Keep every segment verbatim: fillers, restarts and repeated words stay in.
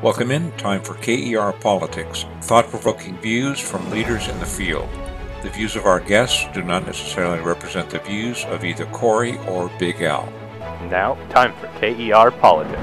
Welcome in. Time for K E R Politics, thought-provoking views from leaders in the field. The views of our guests do not necessarily represent the views of either Corey or Big Al. Now, time for K E R Politics.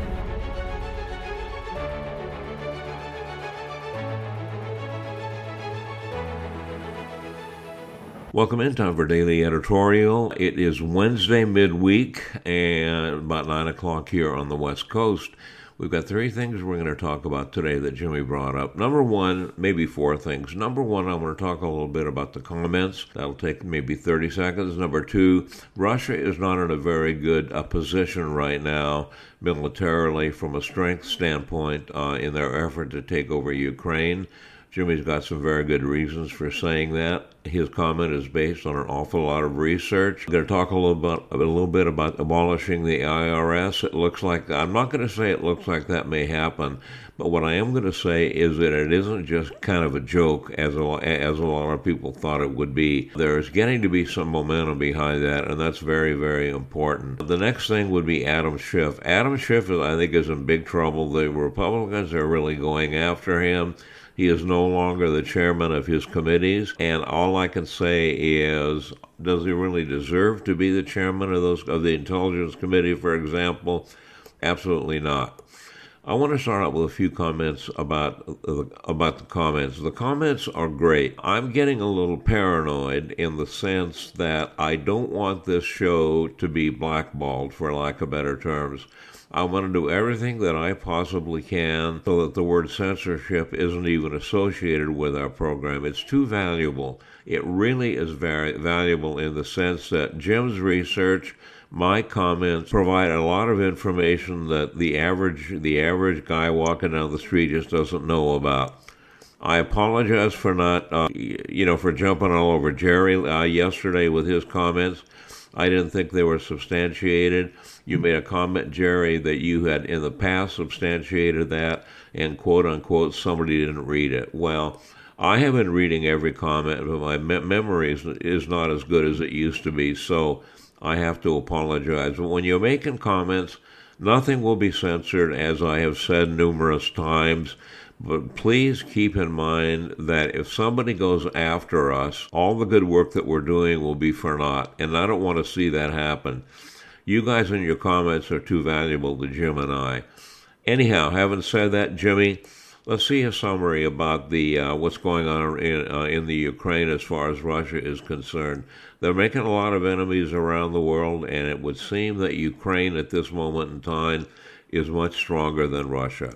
Welcome in, time for Daily Editorial. It is Wednesday midweek and about nine o'clock here on the West Coast. We've got three things we're going to talk about today that Jimmy brought up. Number one, maybe four things. Number one, I'm going to talk a little bit about the comments. That'll take maybe thirty seconds. Number two, Russia is not in a very good uh, position right now militarily from a strength standpoint uh, in their effort to take over Ukraine. Jimmy's got some very good reasons for saying that. His comment is based on an awful lot of research. I'm going to talk a little bit, a little bit about abolishing the I R S. It looks like, I'm not going to say it looks like that may happen, but what I am going to say is that it isn't just kind of a joke as a, as a lot of people thought it would be. There's getting to be some momentum behind that, and that's very, very important. The next thing would be Adam Schiff. Adam Schiff, is, I think, is in big trouble. The Republicans are really going after him. He is no longer the chairman of his committees, and all I can say is, does he really deserve to be the chairman of those of the Intelligence Committee, for example? Absolutely not. I want to start out with a few comments about uh, about the comments. The comments are great. I'm getting a little paranoid in the sense that I don't want this show to be blackballed, for lack of better terms. I want to do everything that I possibly can so that the word censorship isn't even associated with our program. It's too valuable. It really is very valuable in the sense that Jim's research, my comments provide a lot of information that the average the average guy walking down the street just doesn't know about. I apologize for not, uh, you know, for jumping all over Jerry uh, yesterday with his comments. I didn't think they were substantiated. You made a comment, Jerry, that you had in the past substantiated that, and quote unquote, somebody didn't read it. Well, I have been reading every comment, but my me- memory is, is not as good as it used to be, so I have to apologize. But when you're making comments, nothing will be censored, as I have said numerous times. But please keep in mind that if somebody goes after us, all the good work that we're doing will be for naught, and I don't want to see that happen. You guys in your comments are too valuable to Jim and I. Anyhow, having said that, Jimmy, let's see a summary about the uh, what's going on in, uh, in the Ukraine as far as Russia is concerned. They're making a lot of enemies around the world, and it would seem that Ukraine at this moment in time is much stronger than Russia.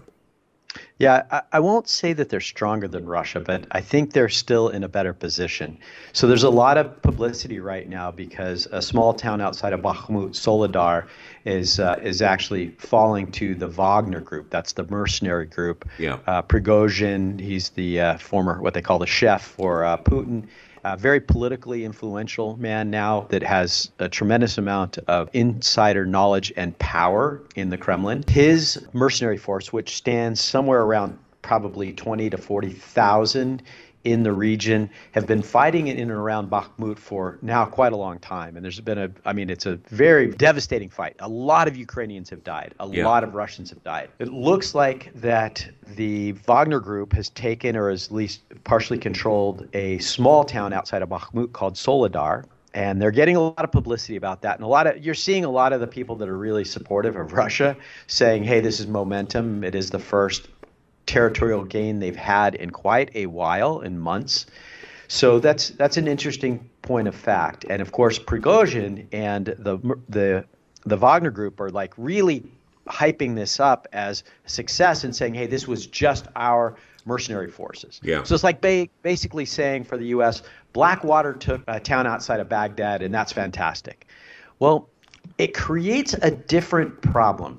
Yeah, I, I won't say that they're stronger than Russia, but I think they're still in a better position. So there's a lot of publicity right now because a small town outside of Bakhmut, Soledar, is uh, is actually falling to the Wagner group. That's the mercenary group. Yeah. Uh, Prigozhin, he's the uh, former, what they call the chef for uh, Putin. A very politically influential man now that has a tremendous amount of insider knowledge and power in the Kremlin. His mercenary force, which stands somewhere around probably twenty to forty thousand in the region, have been fighting in and around Bakhmut for now quite a long time. And there's been a, I mean, it's a very devastating fight. A lot of Ukrainians have died. A Yeah. lot of Russians have died. It looks like that the Wagner group has taken, or has at least partially controlled, a small town outside of Bakhmut called Soledar. And they're getting a lot of publicity about that. And a lot of, you're seeing a lot of the people that are really supportive of Russia saying, hey, this is momentum. It is the first territorial gain they've had in quite a while, in months. So that's that's an interesting point of fact. And of course, Prigozhin and the the the Wagner group are like really hyping this up as a success and saying, hey, this was just our mercenary forces. Yeah. So it's like ba- basically saying for the U S, Blackwater took a town outside of Baghdad, and that's fantastic. Well, it creates a different problem.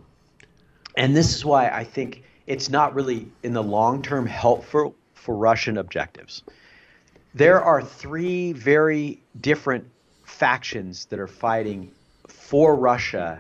And this is why I think it's not really in the long term helpful for Russian objectives. There are three very different factions that are fighting for Russia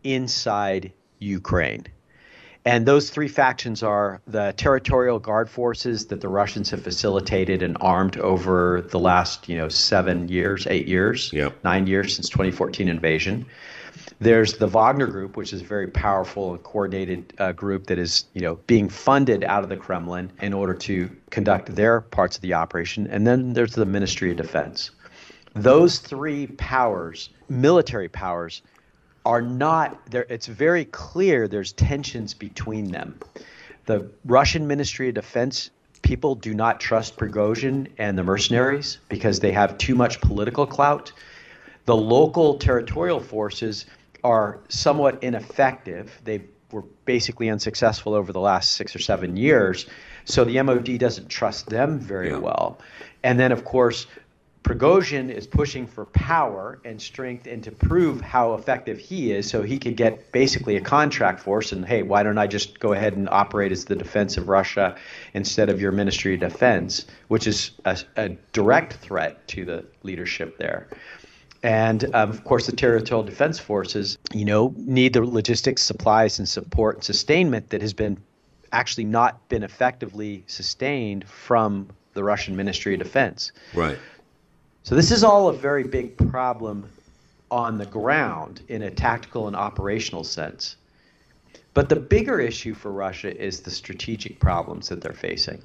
inside Ukraine. And those three factions are the territorial guard forces that the Russians have facilitated and armed over the last, you know, seven years, eight years, Yep. nine years since twenty fourteen invasion. There's the Wagner Group, which is a very powerful and coordinated uh, group that is, you know, being funded out of the Kremlin in order to conduct their parts of the operation. And then there's the Ministry of Defense. Those three powers, military powers, are not there. It's very clear there's tensions between them. The Russian Ministry of Defense people do not trust Prigozhin and the mercenaries because they have too much political clout. The local territorial forces are somewhat ineffective. They were basically unsuccessful over the last six or seven years. So the M O D doesn't trust them very Yeah. well. And then, of course, Prigozhin is pushing for power and strength and to prove how effective he is so he could get basically a contract force and, hey, why don't I just go ahead and operate as the defense of Russia instead of your Ministry of Defense, which is a, a direct threat to the leadership there. And, um, of course, the territorial defense forces, you know, need the logistics, supplies, and support and sustainment that has been actually not been effectively sustained from the Russian Ministry of Defense. Right. So this is all a very big problem on the ground in a tactical and operational sense. But the bigger issue for Russia is the strategic problems that they're facing.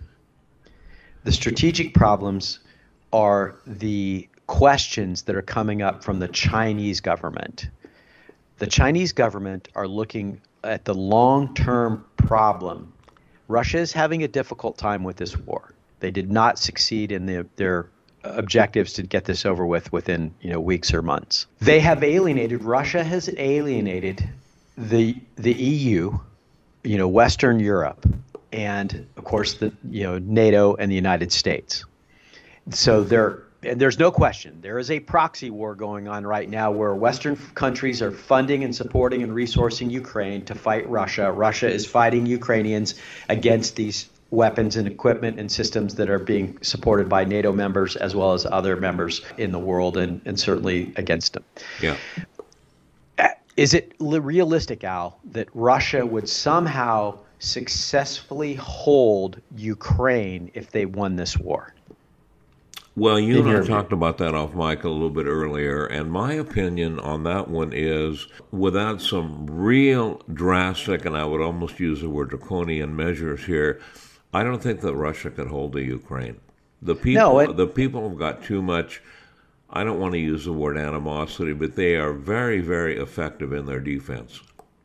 The strategic problems are the questions that are coming up from the Chinese government. The Chinese government are looking at the long-term problem. Russia is having a difficult time with this war. They did not succeed in the, their objectives to get this over with within, you know, weeks or months. They have alienated, Russia has alienated the the E U, you know, Western Europe, and of course the, you know, NATO and the United States. So there, and there's no question, there is a proxy war going on right now where Western countries are funding and supporting and resourcing Ukraine to fight Russia. Russia is fighting Ukrainians against these weapons and equipment and systems that are being supported by NATO members as well as other members in the world, and, and certainly against them. Yeah. Is it realistic, Al, that Russia would somehow successfully hold Ukraine if they won this war? Well, you In and I your view. talked about that off mic a little bit earlier, and my opinion on that one is without some real drastic, and I would almost use the word draconian measures here, I don't think that Russia could hold the Ukraine. The people, No, it- the people have got too much, I don't want to use the word animosity, but they are very, very effective in their defense.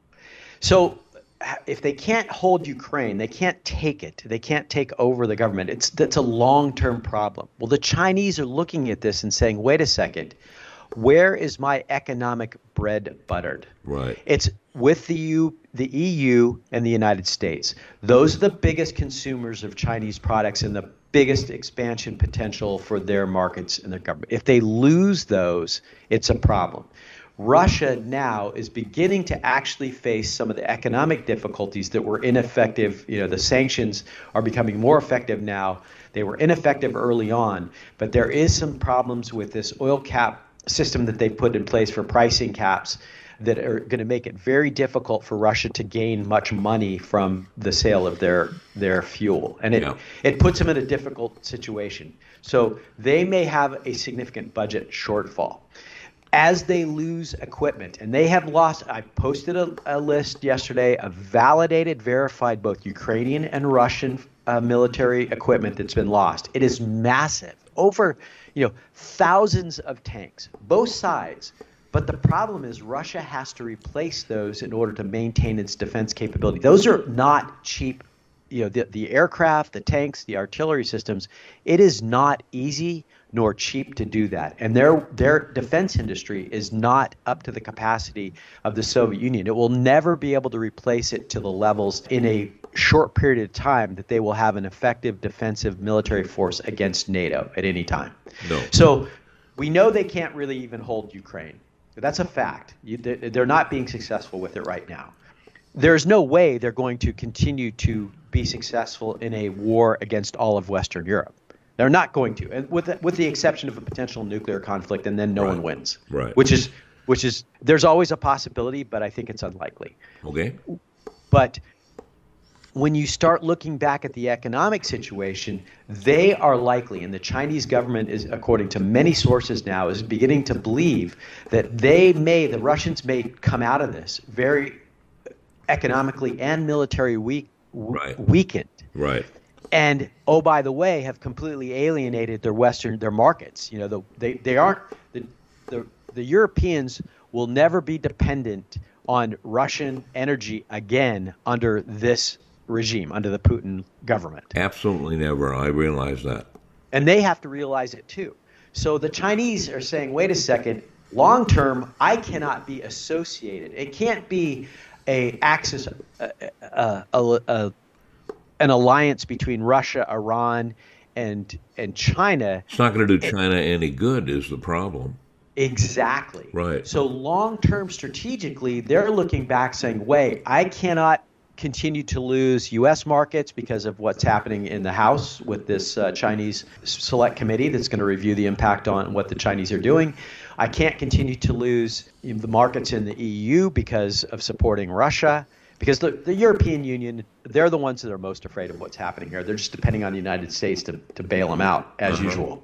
So if they can't hold Ukraine, they can't take it. They can't take over the government. It's that's a long-term problem. Well, the Chinese are looking at this and saying, wait a second, where is my economic bread buttered? Right. It's with the U, the E U and the United States. Those are the biggest consumers of Chinese products and the biggest expansion potential for their markets and their government. If they lose those, it's a problem. Russia now is beginning to actually face some of the economic difficulties that were ineffective. You know, the sanctions are becoming more effective now. They were ineffective early on, but there is some problems with this oil cap system that they put in place for pricing caps that are going to make it very difficult for Russia to gain much money from the sale of their their fuel. And it, Yeah. it puts them in a difficult situation. So they may have a significant budget shortfall. As they lose equipment, and they have lost, I posted a, a list yesterday of validated, verified both Ukrainian and Russian uh, military equipment that's been lost. It is massive, over, you know, thousands of tanks, both sides. But the problem is Russia has to replace those in order to maintain its defense capability. Those are not cheap. You know, the, the aircraft, the tanks, the artillery systems, it is not easy nor cheap to do that. And their their defense industry is not up to the capacity of the Soviet Union. It will never be able to replace it to the levels in a short period of time that they will have an effective defensive military force against NATO at any time. No. So we know they can't really even hold Ukraine. That's a fact. You, they're not being successful with it right now. There's no way they're going to continue to be successful in a war against all of Western Europe. They're not going to, and with the, with the exception of a potential nuclear conflict, and then no Right. one wins. Right. Which is, which is, there's always a possibility, but I think it's unlikely. Okay. But when you start looking back at the economic situation, they are likely, and the Chinese government is, according to many sources now, is beginning to believe that they may, the Russians may come out of this very economically and military weak, right. weakened. Right. And oh, by the way, have completely alienated their Western their markets. You know, the, they they aren't the, the the Europeans will never be dependent on Russian energy again under this regime, under the Putin government. Absolutely never. I realize that. And they have to realize it too. So the Chinese are saying, wait a second, long term, I cannot be associated. It can't be a axis, a, a, a, a, an alliance between Russia, Iran, and and China. It's not going to do China it, any good is the problem. Exactly. Right. So long term strategically, they're looking back saying, wait, I cannot continue to lose U S markets because of what's happening in the House with this uh, Chinese select committee that's going to review the impact on what the Chinese are doing. I can't continue to lose you know, the markets in the E U because of supporting Russia, because the, the European Union, they're the ones that are most afraid of what's happening here. They're just depending on the United States to, to bail them out, as uh-huh. usual.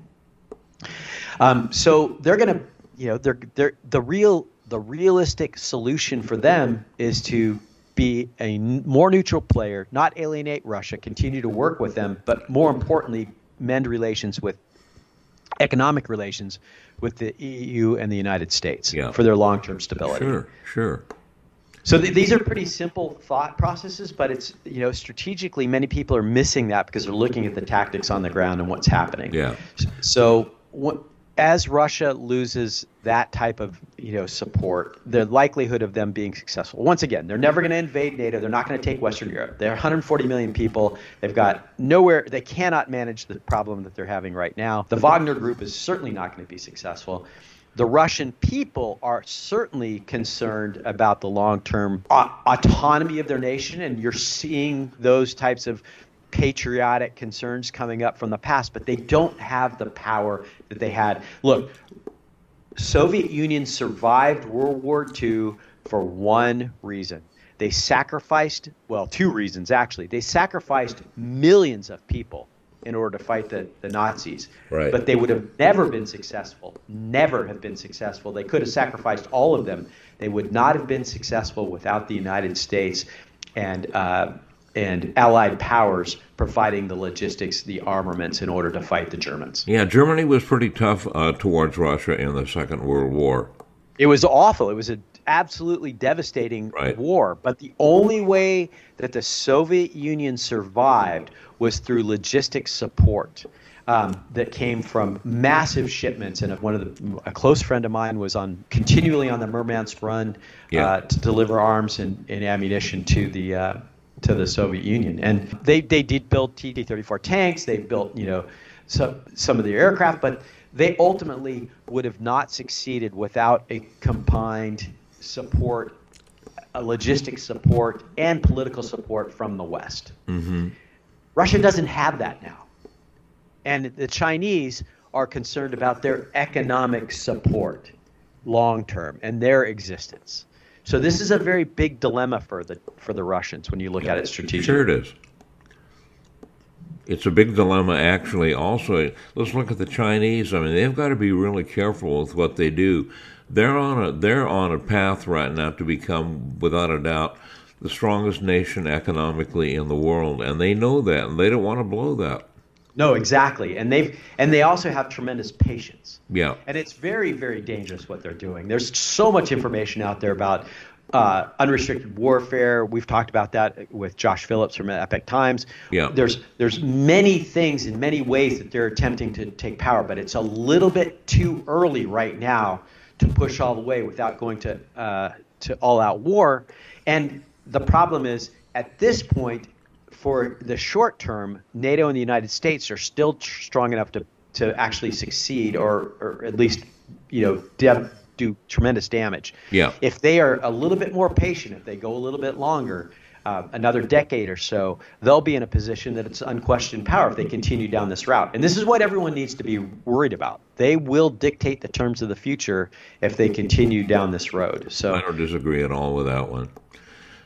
Um, so they're going to, you know, they're, they're, the real, the realistic solution for them is to be a more neutral player, not alienate Russia, continue to work with them, but more importantly, mend relations with economic relations with the E U and the United States yeah. for their long-term stability. Sure, sure. So th- these are pretty simple thought processes, but it's, you know, strategically, many people are missing that because they're looking at the tactics on the ground and what's happening. Yeah. So what, as Russia loses that type of, you know, support, the likelihood of them being successful. Once again, they're never going to invade NATO. They're not going to take Western Europe. They're one hundred forty million people. They've got nowhere. They cannot manage the problem that they're having right now. The Wagner Group is certainly not going to be successful. The Russian people are certainly concerned about the long-term a- autonomy of their nation, and you're seeing those types of patriotic concerns coming up from the past, but they don't have the power that they had. Look, Soviet Union survived World War Two for one reason. They sacrificed, well, two reasons actually. They sacrificed millions of people in order to fight the, the Nazis. Right. But they would have never been successful, never have been successful. They could have sacrificed all of them. They would not have been successful without the United States and uh, and allied powers providing the logistics, the armaments in order to fight the Germans. Yeah, Germany was pretty tough uh, towards Russia in the Second World War. It was awful. It was an absolutely devastating right. war. But the only way that the Soviet Union survived was through logistics support um, that came from massive shipments. And one of the, a close friend of mine was on continually on the Murmansk run yeah. uh, to deliver arms and, and ammunition to the uh, to the Soviet Union. And they, they did build T thirty-four tanks. They built, you know, some, some of the aircraft, but they ultimately would have not succeeded without a combined support, a logistics support, and political support from the West. Mm-hmm. Russia doesn't have that now. And the Chinese are concerned about their economic support long-term and their existence. So this is a very big dilemma for the for the Russians when you look at it strategically. Sure it is. It's a big dilemma, actually. Also, let's look at the Chinese. I mean, they've got to be really careful with what they do. They're on a they're on a path right now to become, without a doubt, the strongest nation economically in the world, and they know that, and they don't want to blow that. No, exactly, and they've and they also have tremendous patience. Yeah, and it's very, very dangerous what they're doing. There's so much information out there about uh, unrestricted warfare. We've talked about that with Josh Phillips from Epoch Times. Yeah, there's there's many things in many ways that they're attempting to take power, but it's a little bit too early right now to push all the way without going to uh, to all-out war. And the problem is, at this point, for the short term, NATO and the United States are still tr- strong enough to, to actually succeed, or or at least, you know, de- do tremendous damage. Yeah. If they are a little bit more patient, if they go a little bit longer, uh, another decade or so, they'll be in a position that it's unquestioned power if they continue down this route. And this is what everyone needs to be worried about. They will dictate the terms of the future if they continue down this road. So I don't disagree at all with that one.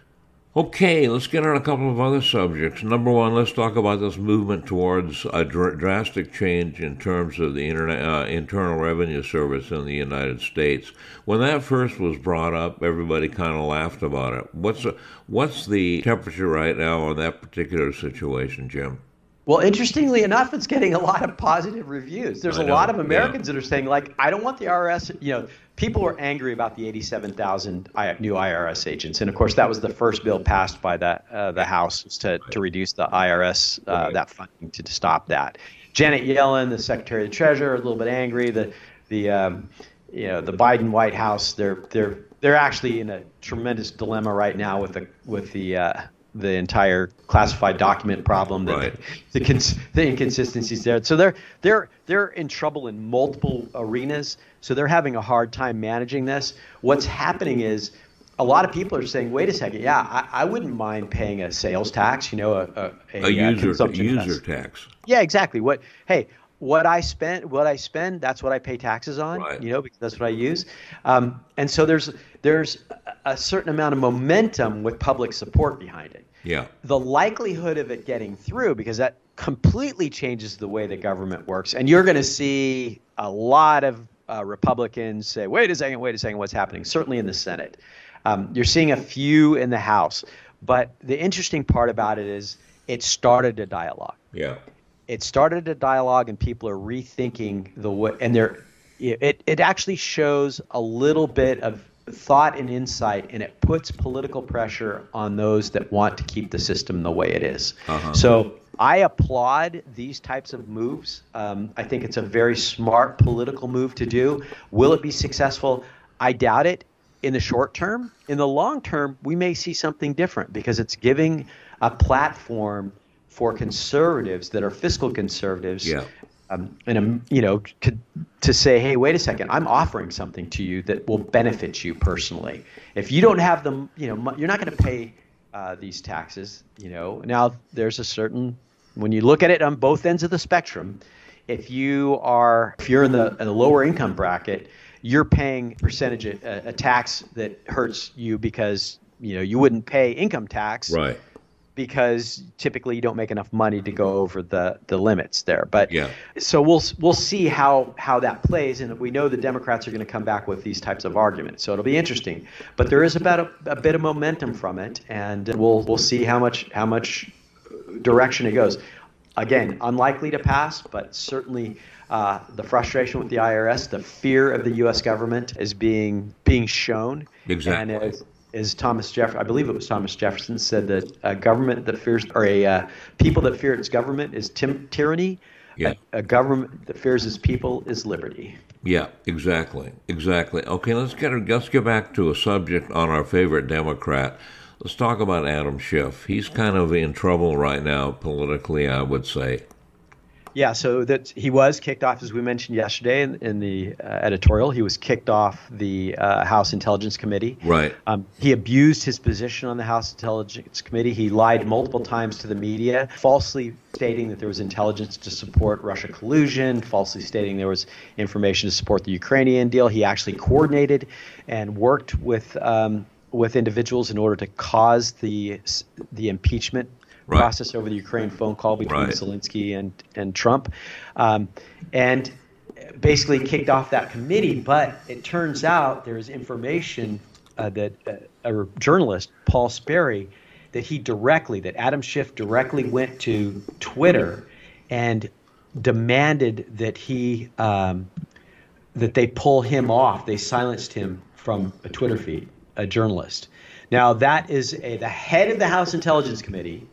Okay, let's get on a couple of other subjects. Number one, let's talk about this movement towards a dr- drastic change in terms of the internet, uh, Internal Revenue Service in the United States. When that first was brought up, everybody kind of laughed about it. What's the, what's the temperature right now on that particular situation, Jim? Well, interestingly enough, it's getting a lot of positive reviews. There's I a know, lot of Americans yeah. that are saying, like, I don't want the I R S, you know, people were angry about the eighty-seven thousand new I R S agents. And of course, that was the first bill passed by the, uh, the House was to, to reduce the I R S, uh, Right. that funding to, to stop that. Janet Yellen, the Secretary of the Treasurer, a little bit angry. The, the um, you know, the Biden White House, they're, they're, they're actually in a tremendous dilemma right now with the, with the, uh, the entire classified document problem, that Right. the cons- the inconsistencies there. So they're they're they're in trouble in multiple arenas. So they're having a hard time managing this. What's happening is a lot of people are saying, "Wait a second, yeah, I, I wouldn't mind paying a sales tax, you know, a a, a, A user consumption user tax. tax. Yeah, exactly. What hey, what I spend, what I spend, that's what I pay taxes on, Right. you know, because that's what I use. Um, and so there's there's a certain amount of momentum with public support behind it. Yeah. The likelihood of it getting through, because that completely changes the way the government works, and you're going to see a lot of uh, Republicans say, "Wait a second, wait a second, what's happening?" Certainly in the Senate, um, you're seeing a few in the House. But the interesting part about it is it started a dialogue. Yeah. It started a dialogue, and people are rethinking the way, and they're it it actually shows a little bit of thought and insight, and it puts political pressure on those that want to keep the system the way it is. Uh-huh. So I applaud these types of moves. Um, I think it's a very smart political move to do. Will it be successful? I doubt it in the short term. In the long term, we may see something different, because it's giving a platform for conservatives that are fiscal conservatives. Yeah. Um, and um, you know, to, to say, hey, wait a second, I'm offering something to you that will benefit you personally. If you don't have them, you know, mo- you're not going to pay uh, these taxes. You know, now there's a certain, when you look at it on both ends of the spectrum, if you are, if you're in the, in the lower income bracket, you're paying percentage a, a tax that hurts you, because you know you wouldn't pay income tax. Right. Because typically you don't make enough money to go over the, the limits there. But Yeah. so we'll we'll see how, how that plays, and we know the Democrats are going to come back with these types of arguments. So it'll be interesting. But there is about a, a bit of momentum from it, and we'll we'll see how much how much direction it goes. Again, unlikely to pass, but certainly uh, the frustration with the I R S, the fear of the U S government is being being shown. Exactly. And as, as Thomas Jeff, I believe it was Thomas Jefferson, said that a government that fears, or a uh, people that fear its government is tim- tyranny. Yeah. A, a government that fears its people is liberty. Yeah, exactly, exactly. Okay, let's get let's get back to a subject on our favorite Democrat. Let's talk about Adam Schiff. He's kind of in trouble right now politically, I would say. Yeah, so that he was kicked off, as we mentioned yesterday in, in the uh, editorial. He was kicked off the uh, House Intelligence Committee. Right. Um, he abused his position on the House Intelligence Committee. He lied multiple times to the media, falsely stating that there was intelligence to support Russia collusion, falsely stating there was information to support the Ukrainian deal. He actually coordinated and worked with um, with individuals in order to cause the the impeachment Right. process over the Ukraine phone call between Right. Zelensky and, and Trump, um, and basically kicked off that committee. But it turns out there is information uh, that uh, a journalist, Paul Sperry, that he directly, that Adam Schiff directly went to Twitter and demanded that he um, that they pull him off. They silenced him from a Twitter feed, a journalist. Now that is a, the head of the House Intelligence Committee,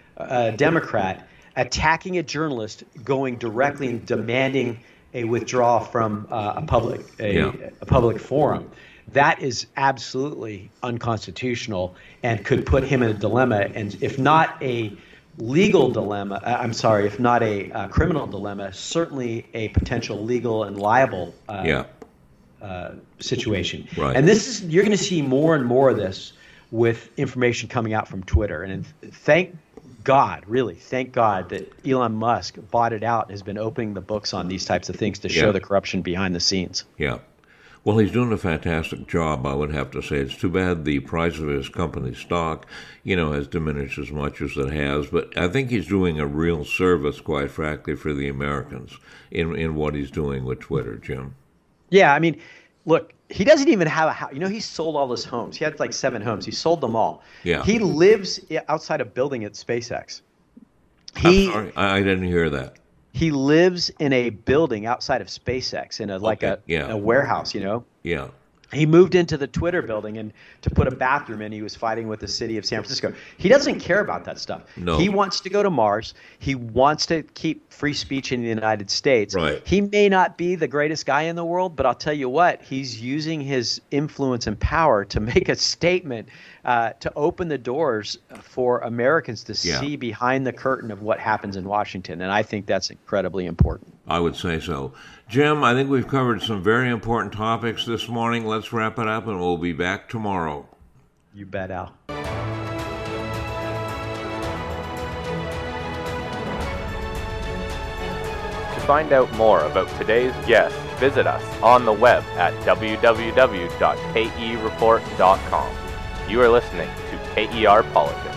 a Democrat, attacking a journalist, going directly and demanding a withdrawal from uh, a public a, Yeah. a public forum. That is absolutely unconstitutional and could put him in a dilemma. And if not a legal dilemma, uh, I'm sorry, if not a uh, criminal dilemma, certainly a potential legal and liable uh, Yeah. uh, situation. Right. And this is, you're going to see more and more of this with information coming out from Twitter. And thank God, really, thank God that Elon Musk bought it out, has been opening the books on these types of things to show Yeah. the corruption behind the scenes. Yeah. Well, he's doing a fantastic job, I would have to say. It's too bad the price of his company stock, you know, has diminished as much as it has. But I think he's doing a real service, quite frankly, for the Americans in, in what he's doing with Twitter, Jim. Yeah, I mean, look, he doesn't even have a house. You know, he sold all his homes. He had like seven homes. He sold them all. Yeah. He lives outside a building at SpaceX. He, I'm sorry, I, I didn't hear that. He lives in a building outside of SpaceX in a like Okay, a, yeah. a warehouse, you know. Yeah. He moved into the Twitter building and to put a bathroom in, he was fighting with the city of San Francisco. He doesn't care about that stuff. No. He wants to go to Mars. He wants to keep free speech in the United States. Right. He may not be the greatest guy in the world, but I'll tell you what, he's using his influence and power to make a statement, uh, to open the doors for Americans to Yeah. see behind the curtain of what happens in Washington. And I think that's incredibly important. I would say so. Jim, I think we've covered some very important topics this morning. Let's wrap it up, and we'll be back tomorrow. You bet, Al. To find out more about today's guest, visit us on the web at w w w dot k e report dot com. You are listening to K E R Politics.